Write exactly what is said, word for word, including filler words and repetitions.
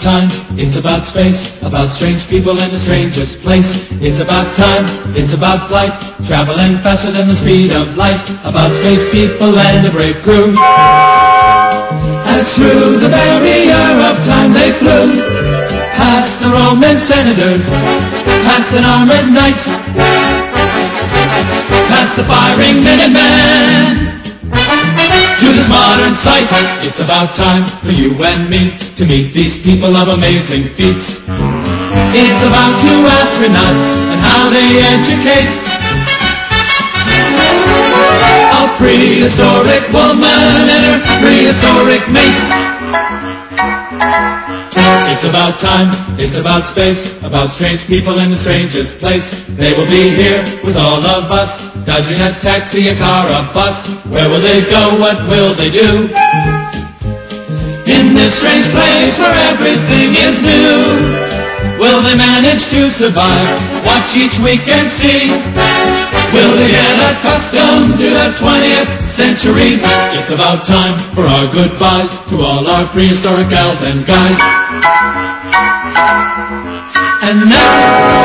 time, it's about space, about strange people in the strangest place. It's about time, it's about flight, traveling faster than the speed of light. About space people and a brave crew. As through the barrier of time they flew, past the Roman senators, past an armored knight, past the firing Minutemen, to this modern sight. It's about time for you and me to meet these people of amazing feats. It's about two astronauts and how they educate a prehistoric woman and her prehistoric mate. It's about time, it's about space, about strange people in the strangest place. They will be here with all of us, dodging a taxi, a car, a bus. Where will they go? What will they do? In this strange place where everything is new, will they manage to survive? Watch each week and see. Will they get accustomed to the twentieth century? It's about time for our goodbyes to all our prehistoric gals and guys. And now